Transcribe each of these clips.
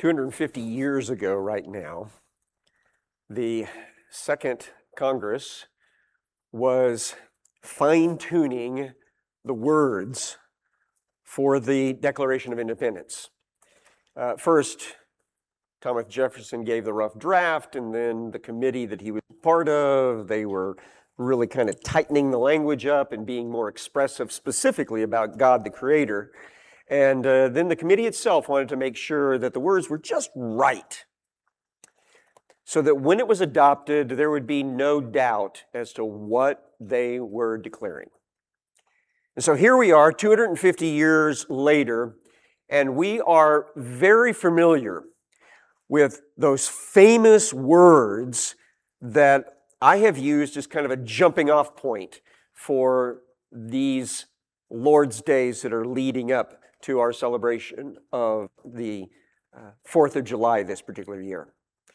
250 years ago right now, the Second Congress was fine-tuning the words for the Declaration of Independence. First, Thomas Jefferson gave the rough draft, and then the committee that he was part of, they were really kind of tightening the language up and being more expressive specifically about God the Creator. And then the committee itself wanted to make sure that the words were just right, so that when it was adopted, there would be no doubt as to what they were declaring. And so here we are, 250 years later, and we are very familiar with those famous words that I have used as kind of a jumping off point for these Lord's days that are leading up to our celebration of the 4th of July this particular year.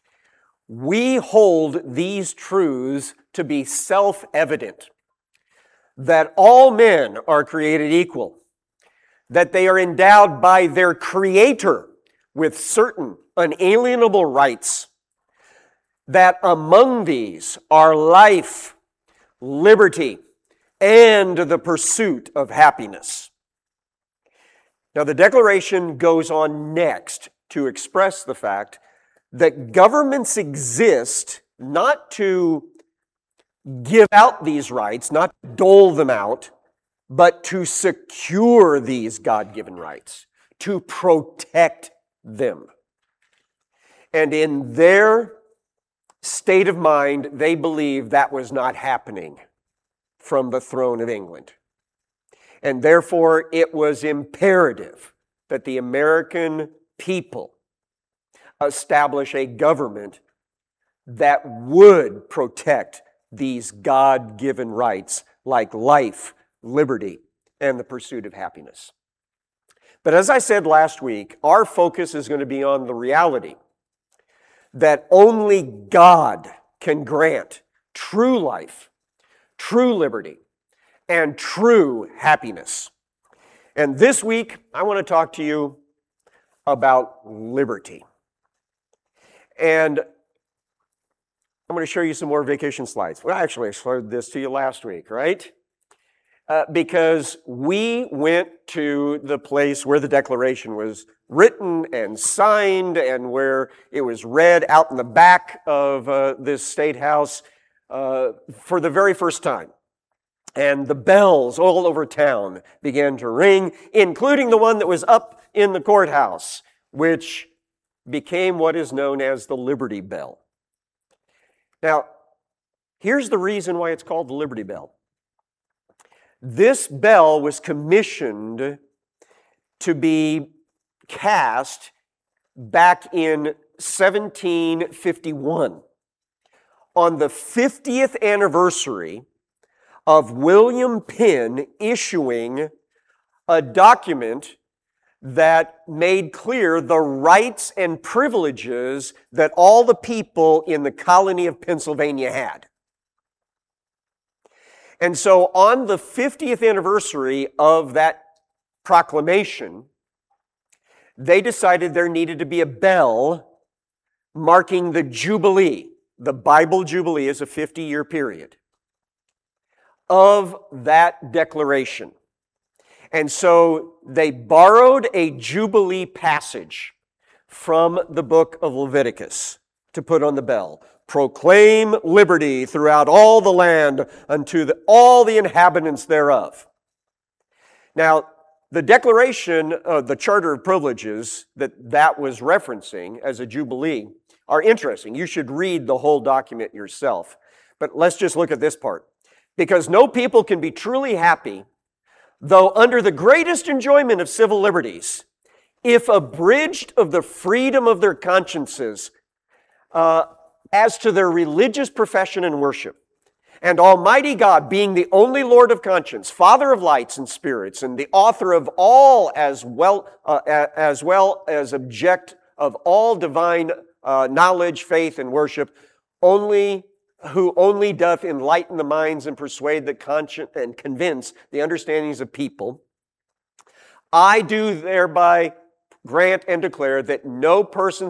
We hold these truths to be self-evident, that all men are created equal, that they are endowed by their Creator with certain unalienable rights, that among these are life, liberty, and the pursuit of happiness. Now, the Declaration goes on next to express the fact that governments exist not to give out these rights, not to dole them out, but to secure these God-given rights, to protect them. And in their state of mind, they believe that was not happening from the throne of England. And therefore, it was imperative that the American people establish a government that would protect these God-given rights like life, liberty, and the pursuit of happiness. But as I said last week, our focus is going to be on the reality that only God can grant true life, true liberty, and true happiness. And this week, I want to talk to you about liberty. And I'm going to show you some more vacation slides. Well, actually, I showed this to you last week, right? Because we went to the place where the Declaration was written and signed and where it was read out in the back of this State House for the very first time. And the bells all over town began to ring, including the one that was up in the courthouse, which became what is known as the Liberty Bell. Now, here's the reason why it's called the Liberty Bell. This bell was commissioned to be cast back in 1751 on the 50th anniversary of William Penn issuing a document that made clear the rights and privileges that all the people in the colony of Pennsylvania had. And so on the 50th anniversary of that proclamation, they decided there needed to be a bell marking the Jubilee. The Bible Jubilee is a 50-year period of that declaration. And so they borrowed a Jubilee passage from the book of Leviticus to put on the bell. Proclaim liberty throughout all the land unto all the inhabitants thereof. Now, the Declaration of the Charter of Privileges that was referencing as a Jubilee are interesting. You should read the whole document yourself. But let's just look at this part. Because no people can be truly happy, though under the greatest enjoyment of civil liberties, if abridged of the freedom of their consciences as to their religious profession and worship. And Almighty God, being the only Lord of conscience, Father of lights and spirits, and the author of all as well as object of all divine knowledge, faith, and worship, who only doth enlighten the minds and persuade the conscience and convince the understandings of people. I do thereby grant and declare that no person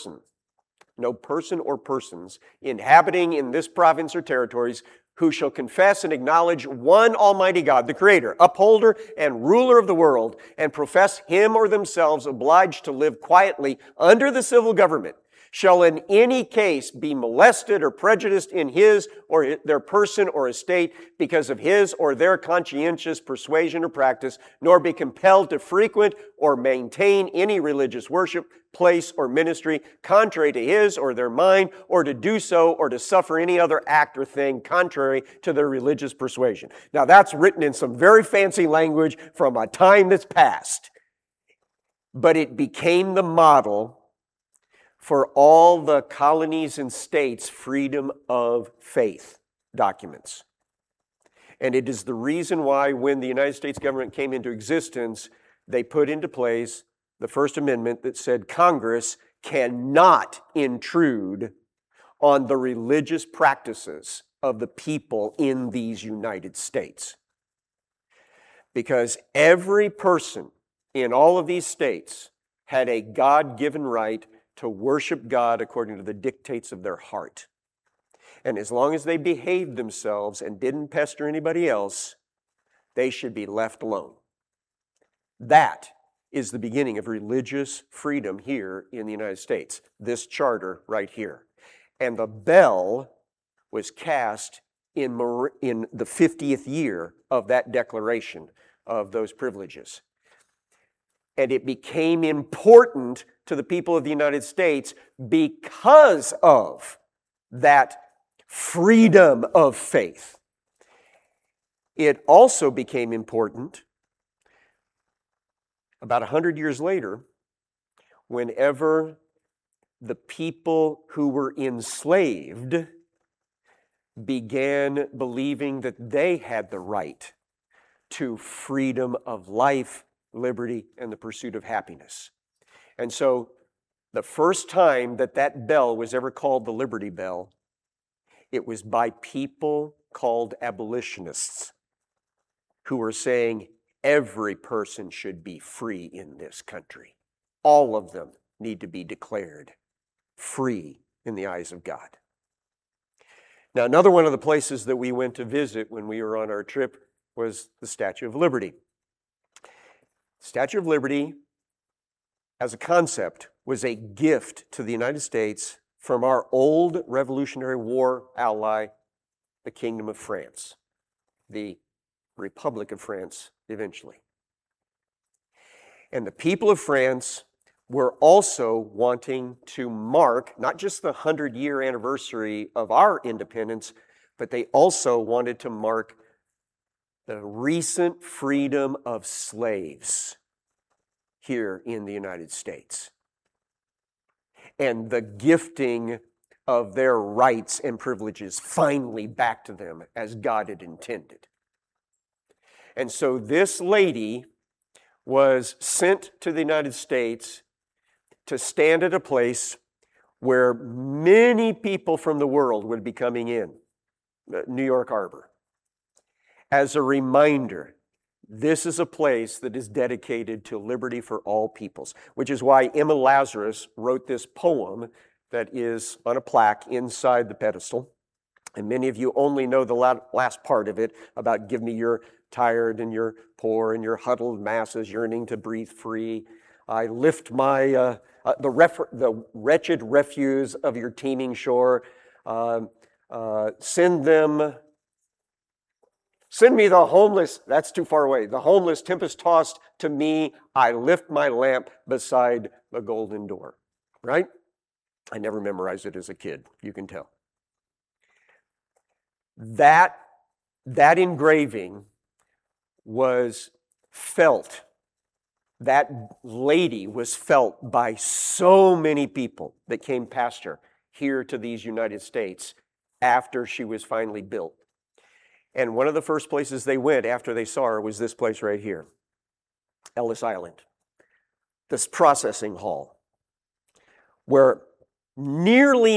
or persons inhabiting in this province or territories who shall confess and acknowledge one Almighty God, the Creator, upholder, and ruler of the world, and profess Him or themselves obliged to live quietly under the civil government, shall in any case be molested or prejudiced in his or their person or estate because of his or their conscientious persuasion or practice, nor be compelled to frequent or maintain any religious worship, place, or ministry contrary to his or their mind, or to do so or to suffer any other act or thing contrary to their religious persuasion. Now that's written in some very fancy language from a time that's past, but it became the model for all the colonies and states' freedom of faith documents. And it is the reason why when the United States government came into existence, they put into place the First Amendment that said Congress cannot intrude on the religious practices of the people in these United States. Because every person in all of these states had a God-given right to worship God according to the dictates of their heart. And as long as they behaved themselves and didn't pester anybody else, they should be left alone. That is the beginning of religious freedom here in the United States, this charter right here. And the bell was cast in the 50th year of that declaration of those privileges. And it became important to the people of the United States because of that freedom of faith. It also became important about 100 years later, whenever the people who were enslaved began believing that they had the right to freedom of life, liberty, and the pursuit of happiness. And so the first time that that bell was ever called the Liberty Bell, it was by people called abolitionists who were saying every person should be free in this country. All of them need to be declared free in the eyes of God. Now, another one of the places that we went to visit when we were on our trip was the Statue of Liberty. Statue of Liberty, as a concept, was a gift to the United States from our old Revolutionary War ally, the Kingdom of France, the Republic of France eventually. And the people of France were also wanting to mark not just the 100-year anniversary of our independence, but they also wanted to mark the recent freedom of slaves here in the United States and the gifting of their rights and privileges finally back to them as God had intended. And so this lady was sent to the United States to stand at a place where many people from the world would be coming in, New York Harbor, as a reminder, this is a place that is dedicated to liberty for all peoples, which is why Emma Lazarus wrote this poem that is on a plaque inside the pedestal. And many of you only know the last part of it about give me your tired and your poor and your huddled masses yearning to breathe free. I lift my the wretched refuse of your teeming shore. Send me the homeless, that's too far away, the homeless tempest-tossed to me, I lift my lamp beside the golden door, right? I never memorized it as a kid, you can tell. That engraving was felt, that lady was felt by so many people that came past her here to these United States after she was finally built. And one of the first places they went after they saw her was this place right here, Ellis Island, this processing hall, where nearly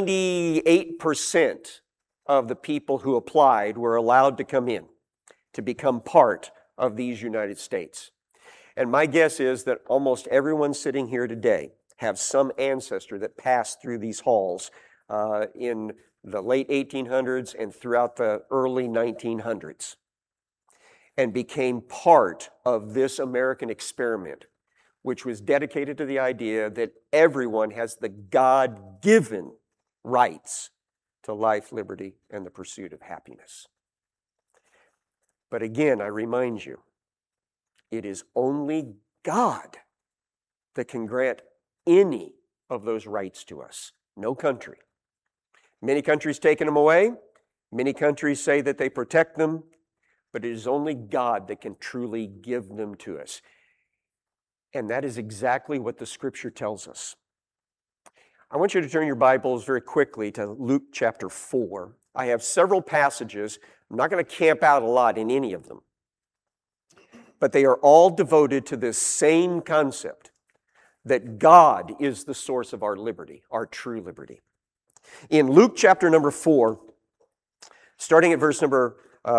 98% of the people who applied were allowed to come in to become part of these United States. And my guess is that almost everyone sitting here today have some ancestor that passed through these halls in the late 1800s and throughout the early 1900s and became part of this American experiment, which was dedicated to the idea that everyone has the God-given rights to life, liberty, and the pursuit of happiness. But again, I remind you, it is only God that can grant any of those rights to us, no country. Many countries taken them away. Many countries say that they protect them, but it is only God that can truly give them to us. And that is exactly what the Scripture tells us. I want you to turn your Bibles very quickly to Luke chapter 4. I have several passages. I'm not going to camp out a lot in any of them. But they are all devoted to this same concept, that God is the source of our liberty, our true liberty. In Luke chapter number 4, starting at verse number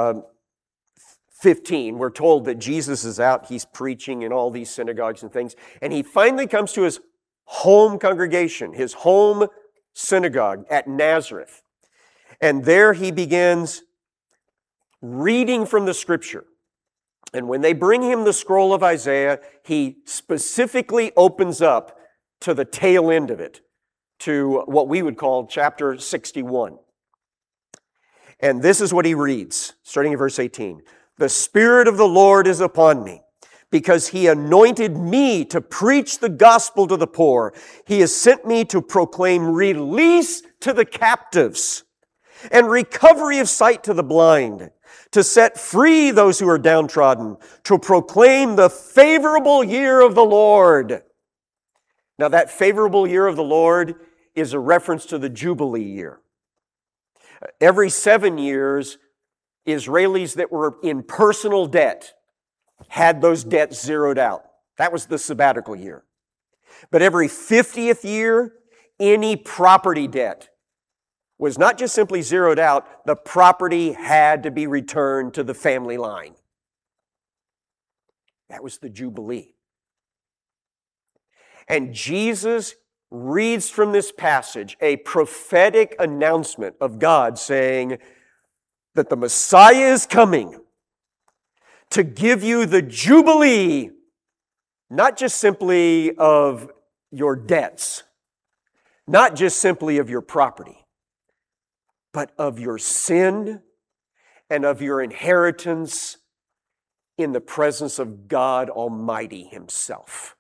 15, we're told that Jesus is out, he's preaching in all these synagogues and things, and he finally comes to his home congregation, his home synagogue at Nazareth. And there he begins reading from the Scripture. And when they bring him the scroll of Isaiah, he specifically opens up to the tail end of it, to what we would call chapter 61. And this is what he reads, starting in verse 18. The Spirit of the Lord is upon me, because he anointed me to preach the gospel to the poor. He has sent me to proclaim release to the captives and recovery of sight to the blind, to set free those who are downtrodden, to proclaim the favorable year of the Lord. Now, that favorable year of the Lord is a reference to the Jubilee year. Every 7 years, Israelis that were in personal debt had those debts zeroed out. That was the sabbatical year. But every 50th year, any property debt was not just simply zeroed out, the property had to be returned to the family line. That was the Jubilee. And Jesus reads from this passage a prophetic announcement of God saying that the Messiah is coming to give you the Jubilee, not just simply of your debts, not just simply of your property, but of your sin and of your inheritance in the presence of God Almighty Himself.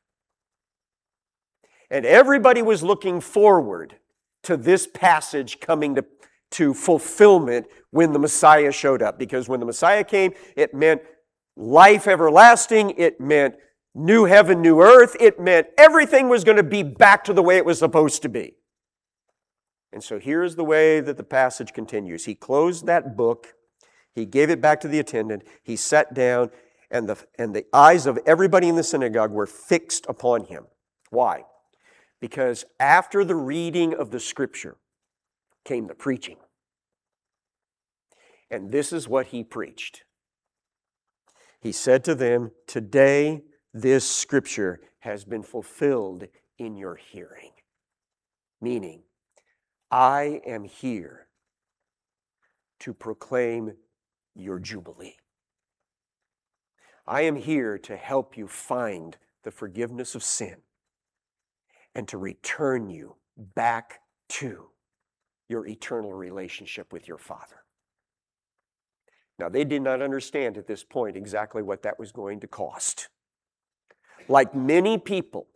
And everybody was looking forward to this passage coming to fulfillment when the Messiah showed up. Because when the Messiah came, it meant life everlasting, it meant new heaven, new earth, it meant everything was going to be back to the way it was supposed to be. And so here's the way that the passage continues. He closed that book, he gave it back to the attendant, he sat down, and the eyes of everybody in the synagogue were fixed upon him. Why? Because after the reading of the Scripture came the preaching. And this is what he preached. He said to them, "Today this Scripture has been fulfilled in your hearing." Meaning, I am here to proclaim your Jubilee. I am here to help you find the forgiveness of sin and to return you back to your eternal relationship with your Father. Now, they did not understand at this point exactly what that was going to cost. Like many people,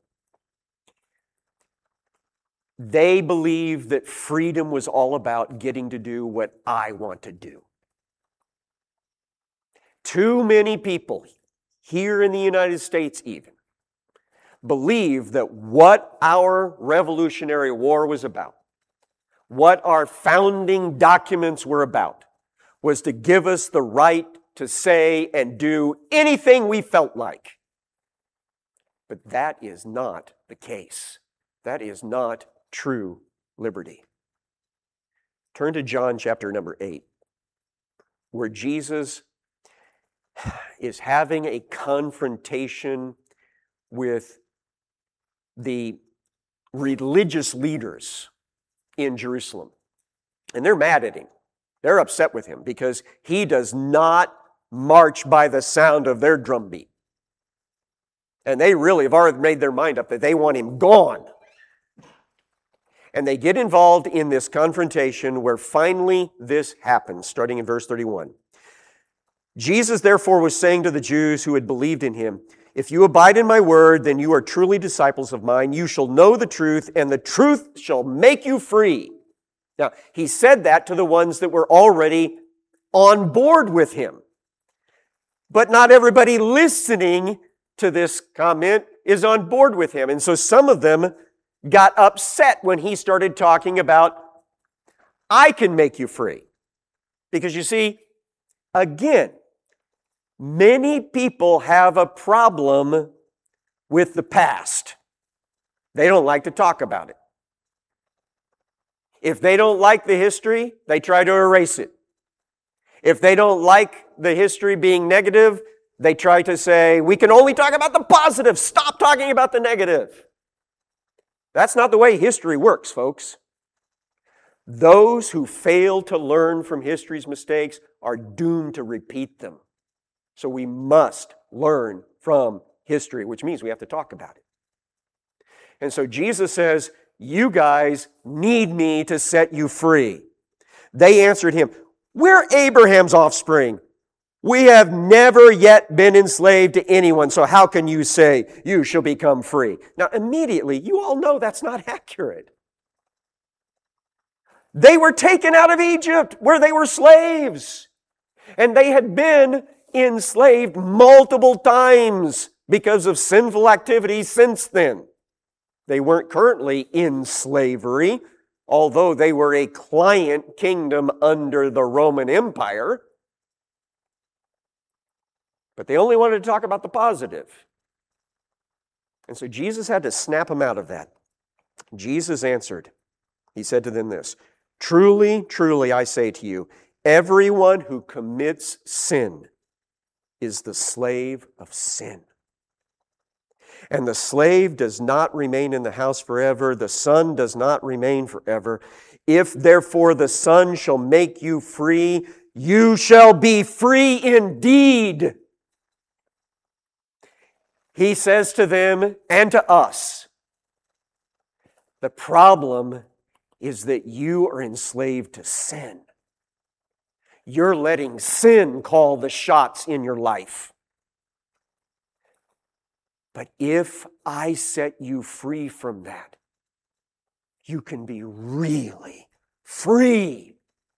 they believed that freedom was all about getting to do what I want to do. Too many people, here in the United States even, believe that what our Revolutionary War was about, what our founding documents were about, was to give us the right to say and do anything we felt like. But that is not the case. That is not true liberty. Turn to John chapter number 8, where Jesus is having a confrontation with the religious leaders in Jerusalem. And they're mad at him. They're upset with him because he does not march by the sound of their drumbeat. And they really have already made their mind up that they want him gone. And they get involved in this confrontation where finally this happens, starting in verse 31. Jesus therefore was saying to the Jews who had believed in him, "If you abide in my word, then you are truly disciples of mine. You shall know the truth, and the truth shall make you free." Now, he said that to the ones that were already on board with him. But not everybody listening to this comment is on board with him. And so some of them got upset when he started talking about, "I can make you free." Because you see, again, many people have a problem with the past. They don't like to talk about it. If they don't like the history, they try to erase it. If they don't like the history being negative, they try to say, "We can only talk about the positive. Stop talking about the negative." That's not the way history works, folks. Those who fail to learn from history's mistakes are doomed to repeat them. So we must learn from history, which means we have to talk about it. And so Jesus says, "You guys need me to set you free." They answered him, "We're Abraham's offspring. We have never yet been enslaved to anyone, so how can you say you shall become free?" Now, immediately, you all know that's not accurate. They were taken out of Egypt, where they were slaves. And they had been enslaved multiple times because of sinful activity since then. They weren't currently in slavery, although they were a client kingdom under the Roman Empire. But they only wanted to talk about the positive. And so Jesus had to snap them out of that. Jesus answered. He said to them this, "Truly, truly, I say to you, everyone who commits sin is the slave of sin. And the slave does not remain in the house forever. The son does not remain forever. If therefore the Son shall make you free, you shall be free indeed." He says to them and to us, the problem is that you are enslaved to sin. You're letting sin call the shots in your life. But if I set you free from that, you can be really free.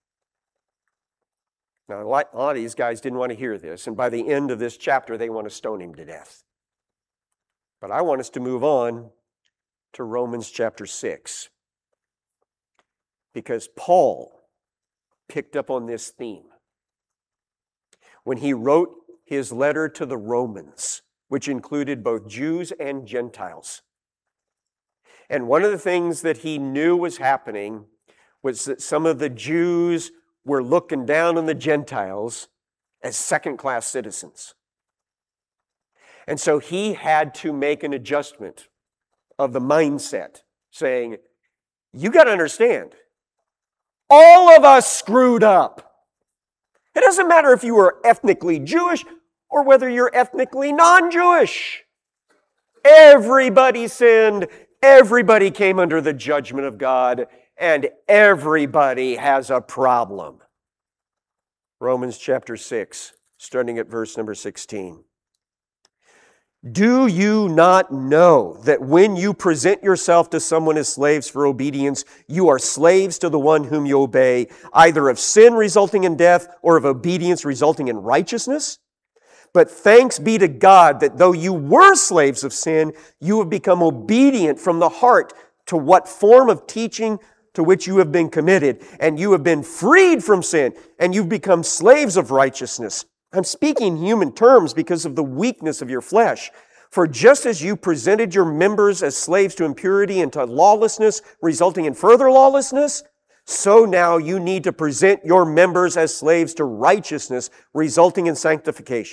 Now, a lot of these guys didn't want to hear this, and by the end of this chapter, they want to stone him to death. But I want us to move on to Romans chapter 6. Because Paul picked up on this theme when he wrote his letter to the Romans, which included both Jews and Gentiles. And one of the things that he knew was happening was that some of the Jews were looking down on the Gentiles as second-class citizens. And so he had to make an adjustment of the mindset, saying, "You got to understand, all of us screwed up. It doesn't matter if you were ethnically Jewish or whether you're ethnically non-Jewish. Everybody sinned. Everybody came under the judgment of God, and everybody has a problem." Romans chapter 6, starting at verse number 16. "Do you not know that when you present yourself to someone as slaves for obedience, you are slaves to the one whom you obey, either of sin resulting in death or of obedience resulting in righteousness? But thanks be to God that though you were slaves of sin, you have become obedient from the heart to what form of teaching to which you have been committed, and you have been freed from sin, and you've become slaves of righteousness. I'm speaking in human terms because of the weakness of your flesh. For just as you presented your members as slaves to impurity and to lawlessness, resulting in further lawlessness, so now you need to present your members as slaves to righteousness, resulting in sanctification.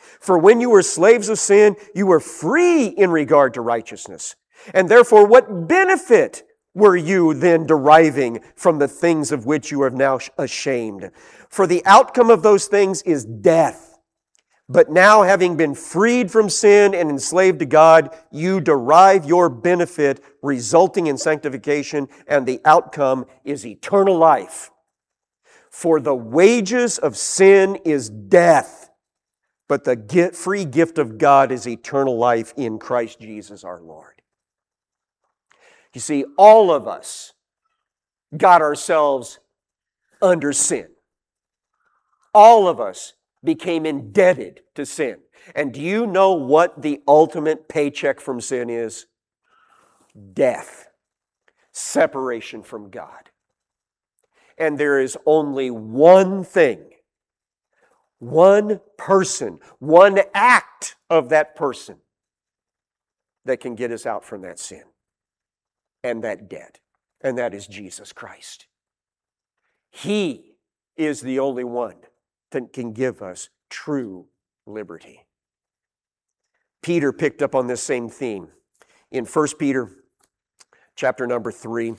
For when you were slaves of sin, you were free in regard to righteousness. And therefore, what benefit were you then deriving from the things of which you are now ashamed? For the outcome of those things is death. But now, having been freed from sin and enslaved to God, you derive your benefit, resulting in sanctification, and the outcome is eternal life. For the wages of sin is death, but the free gift of God is eternal life in Christ Jesus our Lord. You see, all of us got ourselves under sin. All of us became indebted to sin. And do you know what the ultimate paycheck from sin is? Death. Separation from God. And there is only one thing, one person, one act of that person that can get us out from that sin and that debt. And that is Jesus Christ. He is the only one that can give us true liberty. Peter picked up on this same theme. In 1 Peter chapter number 3,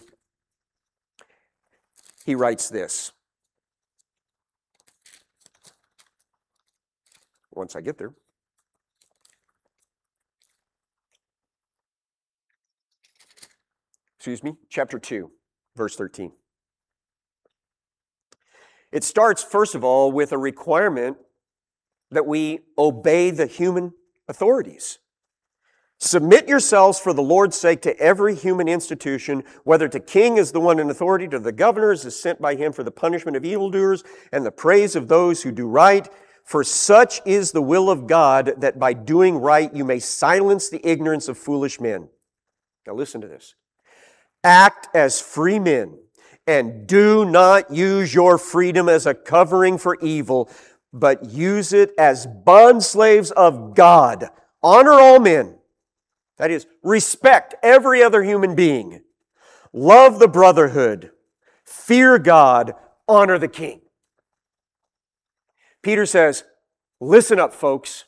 he writes this. Once I get there. Chapter 2, verse 13. It starts, first of all, with a requirement that we obey the human authorities. Submit yourselves for the Lord's sake to every human institution, whether to king as the one in authority, to the governors as sent by him for the punishment of evildoers and the praise of those who do right. For such is the will of God, that by doing right you may silence the ignorance of foolish men. Now listen to this. Act as free men, and do not use your freedom as a covering for evil, but use it as bondslaves of God. Honor all men. That is, respect every other human being. Love the brotherhood. Fear God. Honor the king. Peter says, listen up, folks.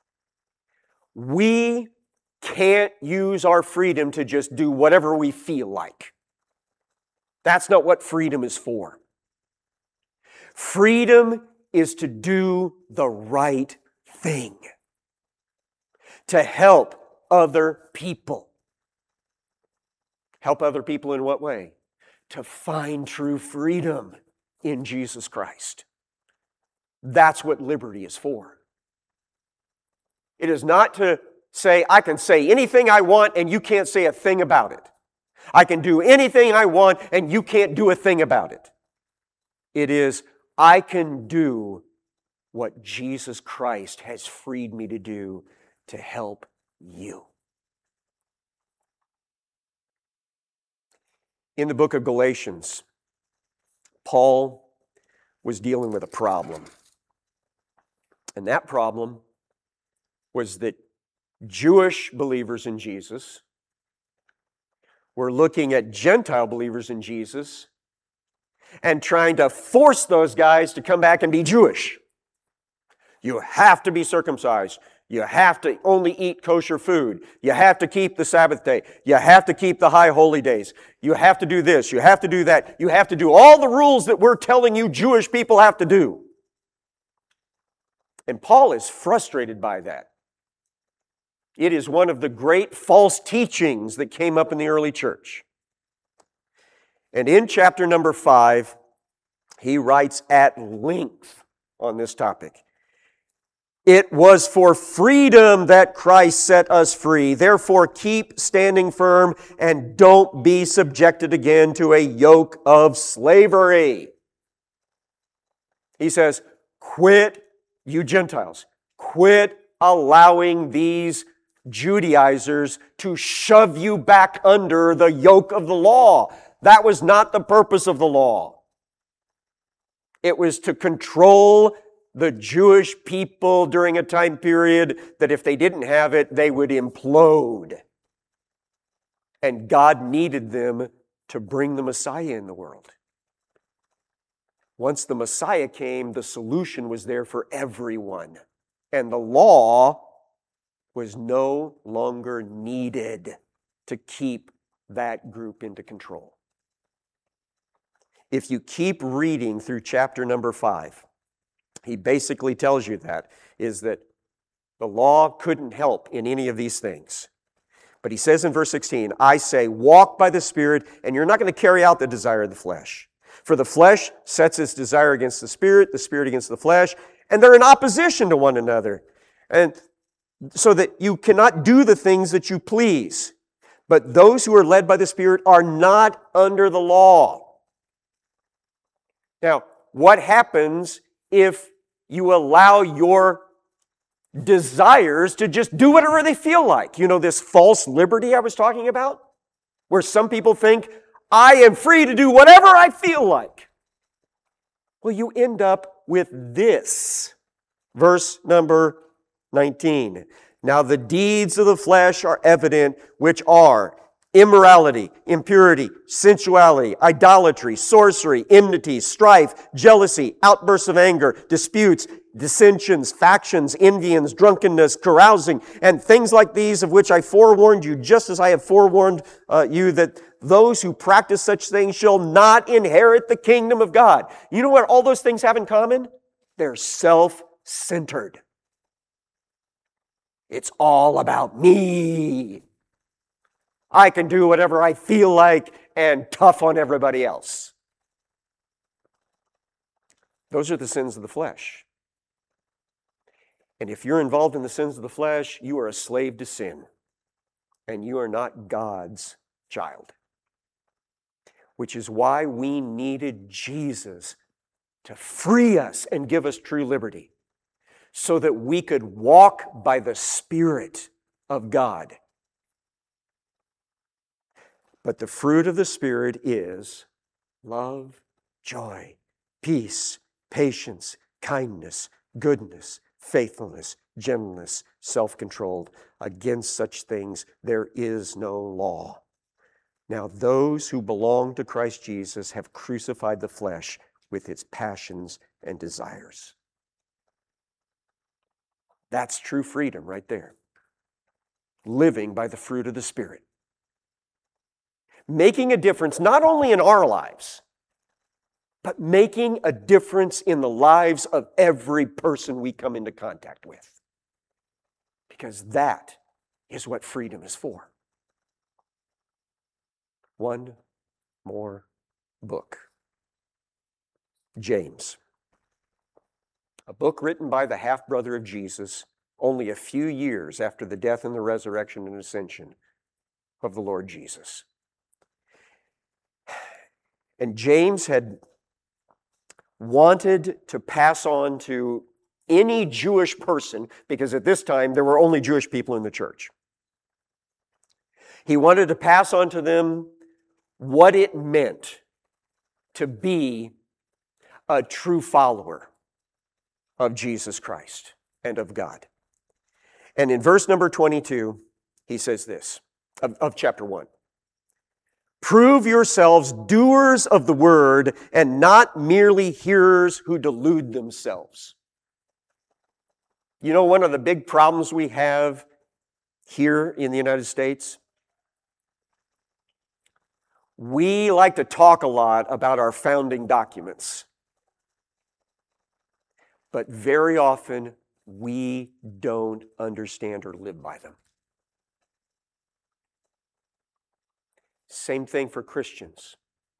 We can't use our freedom to just do whatever we feel like. That's not what freedom is for. Freedom is to do the right thing. To help other people. Help other people in what way? To find true freedom in Jesus Christ. That's what liberty is for. It is not to say, I can say anything I want and you can't say a thing about it. I can do anything I want and you can't do a thing about it. It is, I can do what Jesus Christ has freed me to do to help you. In the book of Galatians, Paul was dealing with a problem. And that problem was that Jewish believers in Jesus were looking at Gentile believers in Jesus and trying to force those guys to come back and be Jewish. You have to be circumcised. You have to only eat kosher food. You have to keep the Sabbath day. You have to keep the high holy days. You have to do this. You have to do that. You have to do all the rules that we're telling you Jewish people have to do. And Paul is frustrated by that. It is one of the great false teachings that came up in the early church. And in chapter number 5, he writes at length on this topic. It was for freedom that Christ set us free. Therefore, keep standing firm and don't be subjected again to a yoke of slavery. He says, quit, you Gentiles, quit allowing these Judaizers to shove you back under the yoke of the law. That was not the purpose of the law. It was to control the Jewish people during a time period that if they didn't have it, they would implode. And God needed them to bring the Messiah in the world. Once the Messiah came, the solution was there for everyone. And the law was no longer needed to keep that group into control. If you keep reading through chapter number 5, he basically tells you that the law couldn't help in any of these things. But he says in verse 16, I say, walk by the Spirit, and you're not going to carry out the desire of the flesh. For the flesh sets its desire against the Spirit against the flesh, and they're in opposition to one another. And so that you cannot do the things that you please. But those who are led by the Spirit are not under the law. Now, what happens if you allow your desires to just do whatever they feel like? You know, this false liberty I was talking about? Where some people think, I am free to do whatever I feel like. Well, you end up with this. Verse number 19. Now the deeds of the flesh are evident, which are immorality, impurity, sensuality, idolatry, sorcery, enmity, strife, jealousy, outbursts of anger, disputes, dissensions, factions, envyings, drunkenness, carousing, and things like these, of which I forewarned you, just as I have forewarned you, that those who practice such things shall not inherit the kingdom of God. You know what all those things have in common? They're self-centered. It's all about me. I can do whatever I feel like and tough on everybody else. Those are the sins of the flesh. And if you're involved in the sins of the flesh, you are a slave to sin. And you are not God's child. Which is why we needed Jesus to free us and give us true liberty, so that we could walk by the Spirit of God. But the fruit of the Spirit is love, joy, peace, patience, kindness, goodness, faithfulness, gentleness, self-control. Against such things there is no law. Now those who belong to Christ Jesus have crucified the flesh with its passions and desires. That's true freedom right there. Living by the fruit of the Spirit. Making a difference not only in our lives, but making a difference in the lives of every person we come into contact with. Because that is what freedom is for. One more book. James. A book written by the half-brother of Jesus only a few years after the death and the resurrection and ascension of the Lord Jesus. And James had wanted to pass on to any Jewish person, because at this time there were only Jewish people in the church. He wanted to pass on to them what it meant to be a true follower of Jesus Christ and of God. And in verse number 22, he says this, of chapter 1. Prove yourselves doers of the word and not merely hearers who delude themselves. You know, one of the big problems we have here in the United States, we like to talk a lot about our founding documents. But very often, we don't understand or live by them. Same thing for Christians.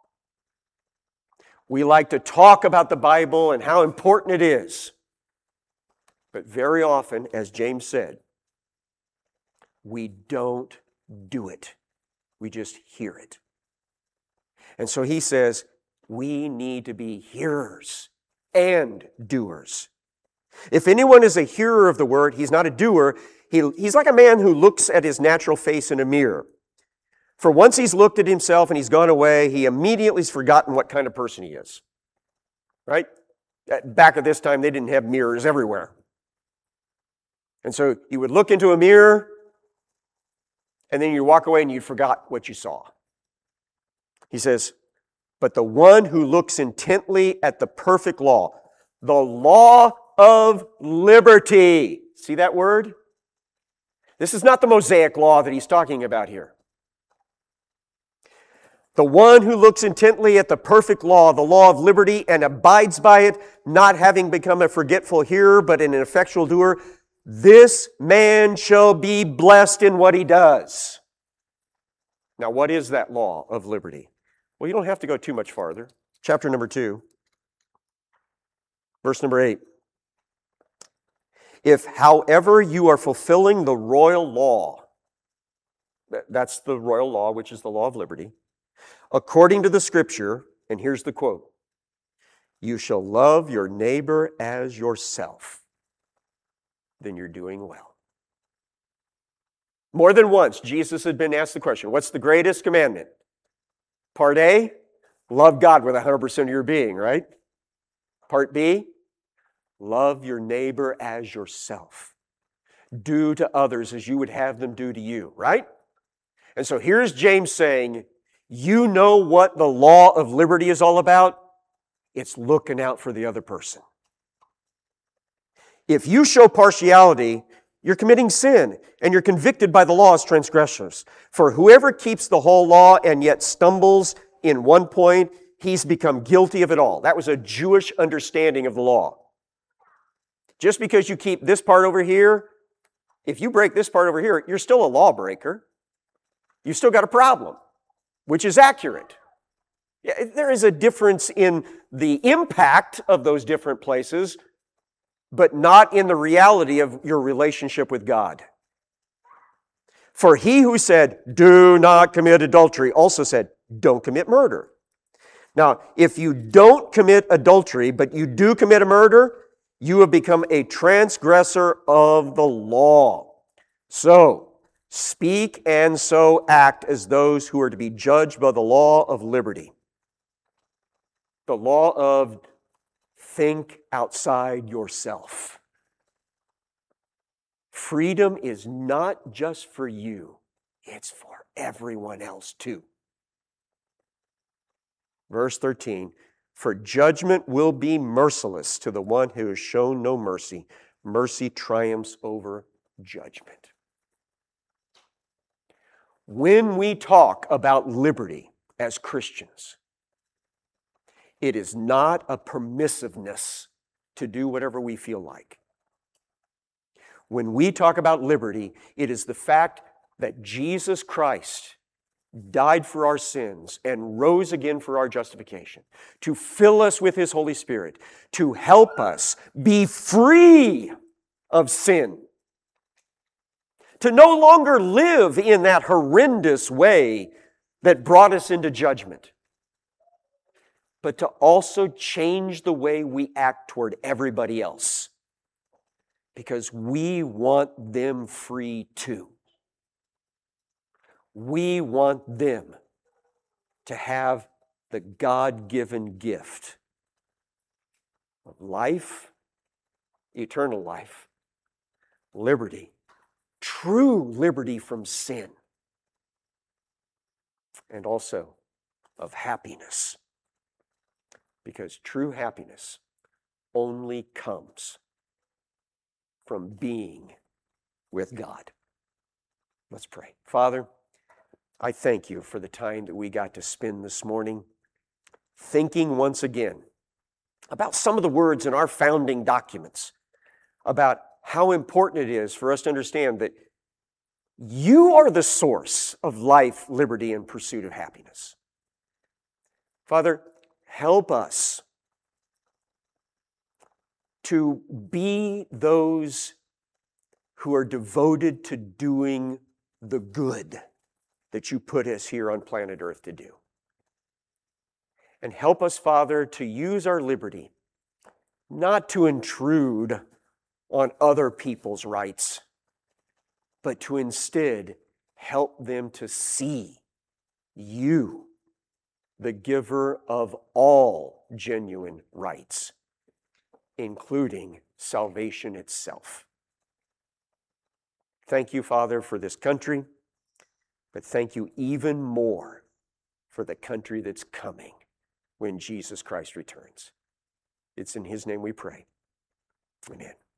We like to talk about the Bible and how important it is. But very often, as James said, we don't do it. We just hear it. And so he says, we need to be hearers and doers. If anyone is a hearer of the word, he's not a doer. He's like a man who looks at his natural face in a mirror. For once he's looked at himself and he's gone away, he immediately has forgotten what kind of person he is. Right? Back at this time, they didn't have mirrors everywhere. And so you would look into a mirror, and then you walk away and you forgot what you saw. He says, but the one who looks intently at the perfect law, the law of liberty. See that word? This is not the Mosaic law that he's talking about here. The one who looks intently at the perfect law, the law of liberty, and abides by it, not having become a forgetful hearer, but an effectual doer, this man shall be blessed in what he does. Now, what is that law of liberty? Well, you don't have to go too much farther. Chapter number 2, verse number 8. If, however, you are fulfilling the royal law, that's the royal law, which is the law of liberty, according to the Scripture, and here's the quote, you shall love your neighbor as yourself, then you're doing well. More than once, Jesus had been asked the question, what's the greatest commandment? Part A, love God with 100% of your being, right? Part B, love your neighbor as yourself. Do to others as you would have them do to you, right? And so here's James saying, you know what the law of liberty is all about? It's looking out for the other person. If you show partiality, you're committing sin, and you're convicted by the law as transgressors. For whoever keeps the whole law and yet stumbles in one point, he's become guilty of it all. That was a Jewish understanding of the law. Just because you keep this part over here, if you break this part over here, you're still a lawbreaker. You've still got a problem, which is accurate. Yeah, there is a difference in the impact of those different places, but not in the reality of your relationship with God. For he who said, do not commit adultery, also said, don't commit murder. Now, if you don't commit adultery, but you do commit a murder, you have become a transgressor of the law. So, speak and so act as those who are to be judged by the law of liberty. The law of think outside yourself. Freedom is not just for you, it's for everyone else too. Verse 13, for judgment will be merciless to the one who has shown no mercy. Mercy triumphs over judgment. When we talk about liberty as Christians, it is not a permissiveness to do whatever we feel like. When we talk about liberty, it is the fact that Jesus Christ died for our sins and rose again for our justification, to fill us with His Holy Spirit, to help us be free of sin, to no longer live in that horrendous way that brought us into judgment, but to also change the way we act toward everybody else, because we want them free too. We want them to have the God-given gift of life, eternal life, liberty, true liberty from sin, and also of happiness. Because true happiness only comes from being with God. Let's pray. Father, I thank you for the time that we got to spend this morning thinking once again about some of the words in our founding documents, about how important it is for us to understand that you are the source of life, liberty, and pursuit of happiness. Father, help us to be those who are devoted to doing the good that you put us here on planet Earth to do. And help us, Father, to use our liberty not to intrude on other people's rights, but to instead help them to see you, the giver of all genuine rights, including salvation itself. Thank you, Father, for this country, but thank you even more for the country that's coming when Jesus Christ returns. It's in His name we pray. Amen.